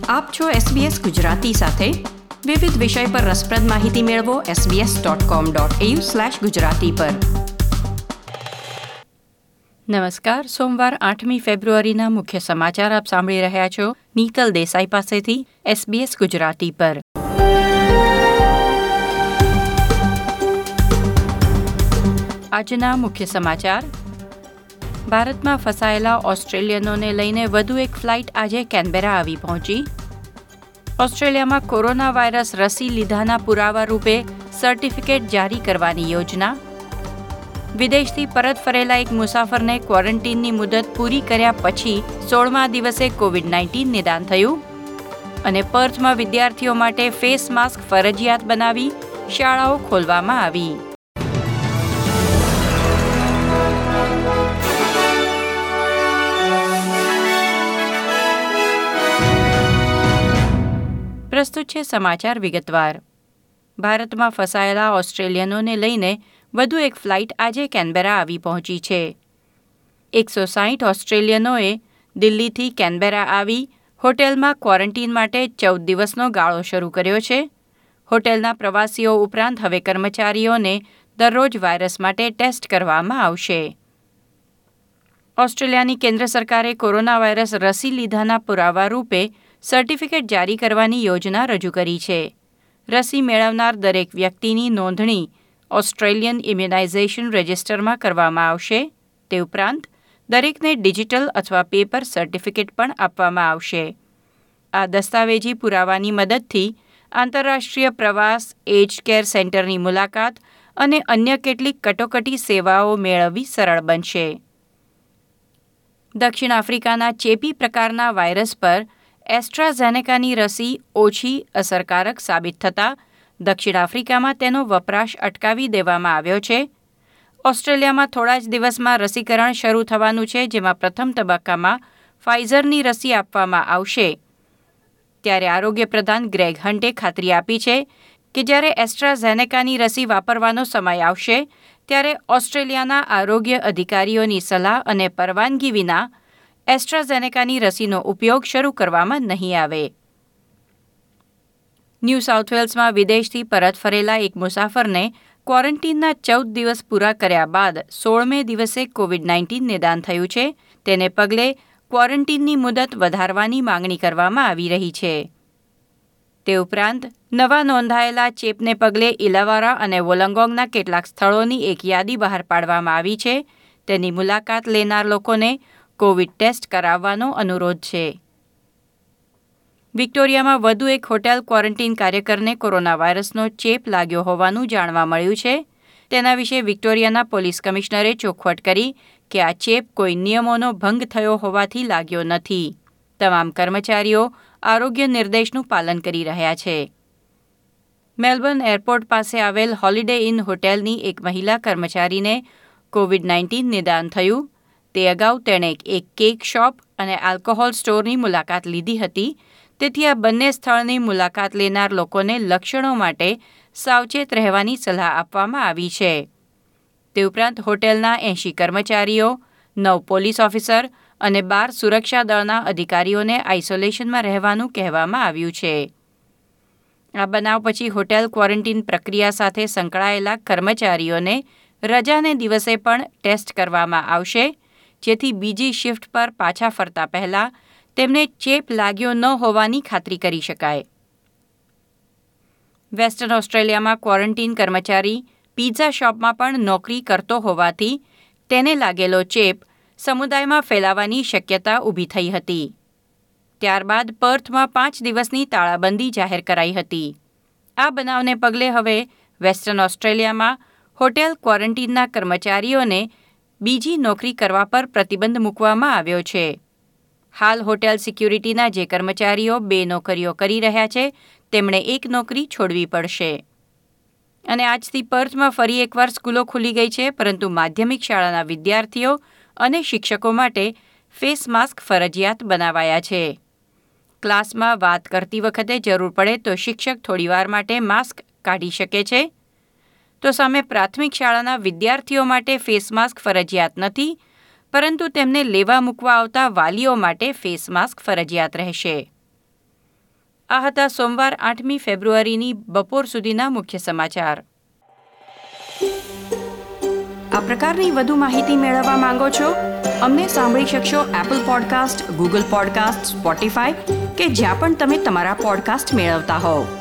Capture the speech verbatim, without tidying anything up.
આપ છો એસબીએસ ગુજરાતી સાથે. વિવિધ વિષય પર રસપ્રદ માહિતી મેળવો SBS dot com dot AU slash Gujarati પર. નમસ્કાર. સોમવાર આઠમી ફેબ્રુઆરીના મુખ્ય સમાચાર આપ સાંભળી રહ્યા છો નીતલ દેસાઈ પાસેથી એસબીએસ ગુજરાતી પર. આજના મુખ્ય સમાચાર. ભારતમાં ફસાયેલા ઓસ્ટ્રેલિયનોને લઈને વધુ એક ફ્લાઇટ આજે કેનબેરા આવી પહોંચી. ઓસ્ટ્રેલિયામાં કોરોના વાયરસ રસી લીધાના પુરાવા રૂપે સર્ટિફિકેટ જારી કરવાની યોજના. વિદેશથી પરત ફરેલા એક મુસાફરને ક્વોરન્ટીનની મુદત પૂરી કર્યા પછી સોળમા દિવસે કોવિડ નાઇન્ટીન નિદાન થયું. અને પર્થમાં વિદ્યાર્થીઓ માટે ફેસ માસ્ક ફરજિયાત બનાવી શાળાઓ ખોલવામાં આવી. પ્રસ્તુત છે સમાચાર વિગતવાર. ભારતમાં ફસાયેલા ઓસ્ટ્રેલિયનોને લઈને વધુ એક ફ્લાઇટ આજે કેનબેરા આવી પહોંચી છે. એકસો સાહીઠ ઓસ્ટ્રેલિયનોએ દિલ્હીથી કેનબેરા આવી હોટેલમાં ક્વોરન્ટીન માટે ચૌદ દિવસનો ગાળો શરૂ કર્યો છે. હોટેલના પ્રવાસીઓ ઉપરાંત હવે કર્મચારીઓને દરરોજ વાયરસ માટે ટેસ્ટ કરવામાં આવશે. ઓસ્ટ્રેલિયાની કેન્દ્ર સરકારે કોરોના વાયરસ રસી લીધાના પુરાવા રૂપે સર્ટિફિકેટ જારી કરવાની યોજના રજૂ કરી છે. રસી મેળવનાર દરેક વ્યક્તિની નોંધણી ઓસ્ટ્રેલિયન ઇમ્યુનાઇઝેશન રજિસ્ટરમાં કરવામાં આવશે. તે ઉપરાંત દરેકને ડિજિટલ અથવા પેપર સર્ટિફિકેટ પણ આપવામાં આવશે. આ દસ્તાવેજી પુરાવાની મદદથી આંતરરાષ્ટ્રીય પ્રવાસ, એજ્ડ કેર સેન્ટરની મુલાકાત અને અન્ય કેટલીક કટોકટી સેવાઓ મેળવવી સરળ બનશે. દક્ષિણ આફ્રિકાના ચેપી પ્રકારના વાયરસ પર એસ્ટ્રાઝેનેકાની રસી ઓછી અસરકારક સાબિત થતાં દક્ષિણ આફ્રિકામાં તેનો વપરાશ અટકાવી દેવામાં આવ્યો છે. ઓસ્ટ્રેલિયામાં થોડા જ દિવસમાં રસીકરણ શરૂ થવાનું છે, જેમાં પ્રથમ તબક્કામાં ફાઇઝરની રસી આપવામાં આવશે. ત્યારે આરોગ્ય પ્રધાન ગ્રેગ હન્ટે ખાતરી આપી છે કે જ્યારે એસ્ટ્રાઝેનેકાની રસી વાપરવાનો સમય આવશે ત્યારે ઓસ્ટ્રેલિયાના આરોગ્ય અધિકારીઓની સલાહ અને પરવાનગી વિના એસ્ટ્રાઝેનેકાની રસીનો ઉપયોગ શરૂ કરવામાં નહીં આવે. ન્યૂ સાઉથ વેલ્સમાં વિદેશથી પરત ફરેલા એક મુસાફરને ક્વોરન્ટીનના ચૌદ દિવસ પૂરા કર્યા બાદ સોળમે દિવસે કોવિડ નાઇન્ટીન નિદાન થયું છે. તેને પગલે ક્વોરન્ટીનની મુદત વધારવાની માંગણી કરવામાં આવી રહી છે. તે ઉપરાંત નવા નોંધાયેલા ચેપને પગલે ઇલાવારા અને વોલંગોંગના કેટલાક સ્થળોની એક યાદી બહાર પાડવામાં આવી છે. તેની મુલાકાત લેનાર લોકોને કોવિડ ટેસ્ટ કરાવવાનો અનુરોધ છે. વિક્ટોરિયામાં વધુ એક હોટેલ ક્વોરન્ટીન કાર્યકરને કોરોના વાયરસનો ચેપ લાગ્યો હોવાનું જાણવા મળ્યું છે. તેના વિશે વિક્ટોરિયાના પોલીસ કમિશનરે ચોખવટ કરી કે આ ચેપ કોઈ નિયમોનો ભંગ થયો હોવાથી લાગ્યો નથી. તમામ કર્મચારીઓ આરોગ્ય નિર્દેશનું પાલન કરી રહ્યા છે. મેલબર્ન એરપોર્ટ પાસે આવેલ હોલિડે ઇન હોટેલની એક મહિલા કર્મચારીને કોવિડ નાઇન્ટીન નિદાન થયું. તે અગાઉ તેણે એક કેક શોપ અને આલ્કોહોલ સ્ટોરની મુલાકાત લીધી હતી. તેથી આ બંને સ્થળની મુલાકાત લેનાર લોકોને લક્ષણો માટે સાવચેત રહેવાની સલાહ આપવામાં આવી છે. તે ઉપરાંત હોટેલના એંશી કર્મચારીઓ, નવ પોલીસ ઓફિસર અને બાર સુરક્ષા દળના અધિકારીઓને આઇસોલેશનમાં રહેવાનું કહેવામાં આવ્યું છે. આ બનાવ પછી હોટેલ ક્વોરન્ટીન પ્રક્રિયા સાથે સંકળાયેલા કર્મચારીઓને રજાને દિવસે પણ ટેસ્ટ કરવામાં આવશે, જેથી બીજી શિફ્ટ પર પાછા ફરતા પહેલા તેમને ચેપ લાગ્યો ન હોવાની ખાતરી કરી શકાય. વેસ્ટર્ન ઓસ્ટ્રેલિયામાં ક્વોરન્ટીન કર્મચારી પિઝા શોપમાં પણ નોકરી કરતો હોવાથી તેને લાગેલો ચેપ સમુદાયમાં ફેલાવાની શક્યતા ઊભી થઈ હતી. ત્યારબાદ પર્થમાં પાંચ દિવસની તાળાબંધી જાહેર કરાઈ હતી. આ બનાવને પગલે હવે વેસ્ટર્ન ઓસ્ટ્રેલિયામાં હોટેલ ક્વોરન્ટીનના કર્મચારીઓને બીજી નોકરી કરવા પર પ્રતિબંધ મૂકવામાં આવ્યો છે. હાલ હોટેલ સિક્યુરિટીના જે કર્મચારીઓ બે નોકરીઓ કરી રહ્યા છે તેમણે એક નોકરી છોડવી પડશે. અને આજથી પર્થમાં ફરી એકવાર સ્કૂલો ખુલી ગઈ છે, પરંતુ માધ્યમિક શાળાના વિદ્યાર્થીઓ અને શિક્ષકો માટે ફેસ માસ્ક ફરજિયાત બનાવાયા છે. ક્લાસમાં વાત કરતી વખતે જરૂર પડે તો શિક્ષક થોડીવાર માટે માસ્ક કાઢી શકે છે. તો સામે પ્રાથમિક શાળાના વિદ્યાર્થીઓ માટે ફેસ માસ્ક ફરજિયાત નથી, પરંતુ તેમને લેવા મૂકવા આવતા વાલીઓ માટે ફેસ માસ્ક ફરજિયાત રહેશે. આ હતા સોમવાર આઠમી ફેબ્રુઆરીની બપોર સુધીના મુખ્ય સમાચાર. આ પ્રકારની વધુ માહિતી મેળવવા માંગો છો? અમને સાંભળી શકશો Apple podcast, Google podcast, Spotify કે જ્યાં પણ તમે તમારા પોડકાસ્ટ મેળવતા હોવ.